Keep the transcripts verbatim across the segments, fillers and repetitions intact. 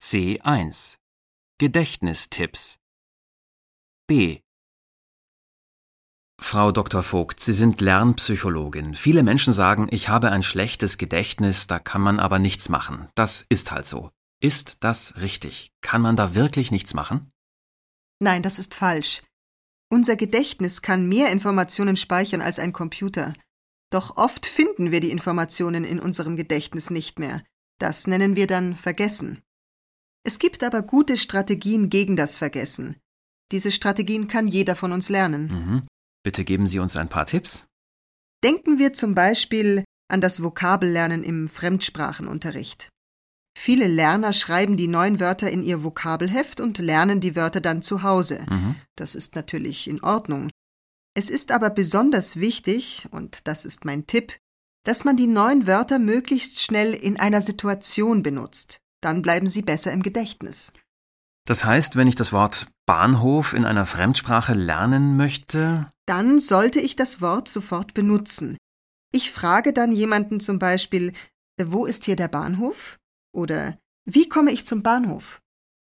C eins. Gedächtnistipps. B. Frau Doktor Vogt, Sie sind Lernpsychologin. Viele Menschen sagen, ich habe ein schlechtes Gedächtnis, da kann man aber nichts machen. Das ist halt so. Ist das richtig? Kann man da wirklich nichts machen? Nein, das ist falsch. Unser Gedächtnis kann mehr Informationen speichern als ein Computer. Doch oft finden wir die Informationen in unserem Gedächtnis nicht mehr. Das nennen wir dann Vergessen. Es gibt aber gute Strategien gegen das Vergessen. Diese Strategien kann jeder von uns lernen. Mhm. Bitte geben Sie uns ein paar Tipps. Denken wir zum Beispiel an das Vokabellernen im Fremdsprachenunterricht. Viele Lerner schreiben die neuen Wörter in ihr Vokabelheft und lernen die Wörter dann zu Hause. Mhm. Das ist natürlich in Ordnung. Es ist aber besonders wichtig, und das ist mein Tipp, dass man die neuen Wörter möglichst schnell in einer Situation benutzt. Dann bleiben sie besser im Gedächtnis. Das heißt, wenn ich das Wort Bahnhof in einer Fremdsprache lernen möchte? Dann sollte ich das Wort sofort benutzen. Ich frage dann jemanden zum Beispiel, wo ist hier der Bahnhof? Oder wie komme ich zum Bahnhof?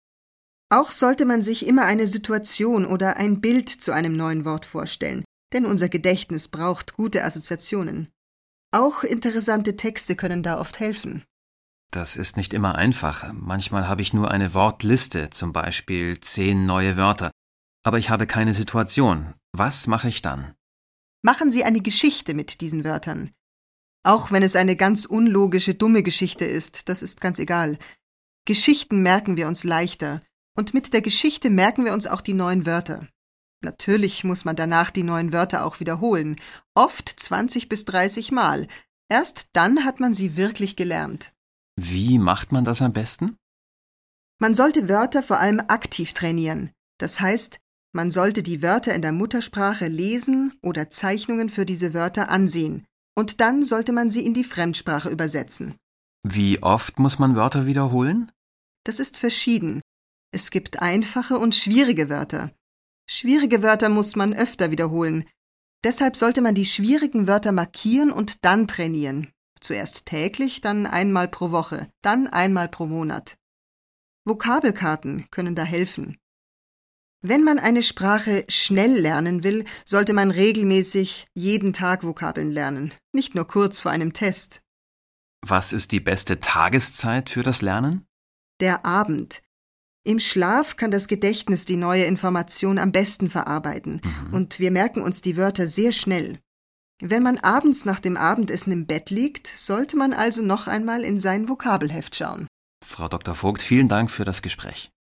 Auch sollte man sich immer eine Situation oder ein Bild zu einem neuen Wort vorstellen, denn unser Gedächtnis braucht gute Assoziationen. Auch interessante Texte können da oft helfen. Das ist nicht immer einfach. Manchmal habe ich nur eine Wortliste, zum Beispiel zehn neue Wörter. Aber ich habe keine Situation. Was mache ich dann? Machen Sie eine Geschichte mit diesen Wörtern. Auch wenn es eine ganz unlogische, dumme Geschichte ist, das ist ganz egal. Geschichten merken wir uns leichter. Und mit der Geschichte merken wir uns auch die neuen Wörter. Natürlich muss man danach die neuen Wörter auch wiederholen. Oft zwanzig bis dreißig Mal. Erst dann hat man sie wirklich gelernt. Wie macht man das am besten? Man sollte Wörter vor allem aktiv trainieren. Das heißt, man sollte die Wörter in der Muttersprache lesen oder Zeichnungen für diese Wörter ansehen. Und dann sollte man sie in die Fremdsprache übersetzen. Wie oft muss man Wörter wiederholen? Das ist verschieden. Es gibt einfache und schwierige Wörter. Schwierige Wörter muss man öfter wiederholen. Deshalb sollte man die schwierigen Wörter markieren und dann trainieren. Zuerst täglich, dann einmal pro Woche, dann einmal pro Monat. Vokabelkarten können da helfen. Wenn man eine Sprache schnell lernen will, sollte man regelmäßig jeden Tag Vokabeln lernen, nicht nur kurz vor einem Test. Was ist die beste Tageszeit für das Lernen? Der Abend. Im Schlaf kann das Gedächtnis die neue Information am besten verarbeiten, Mhm. und wir merken uns die Wörter sehr schnell. Wenn man abends nach dem Abendessen im Bett liegt, sollte man also noch einmal in sein Vokabelheft schauen. Frau Doktor Vogt, vielen Dank für das Gespräch.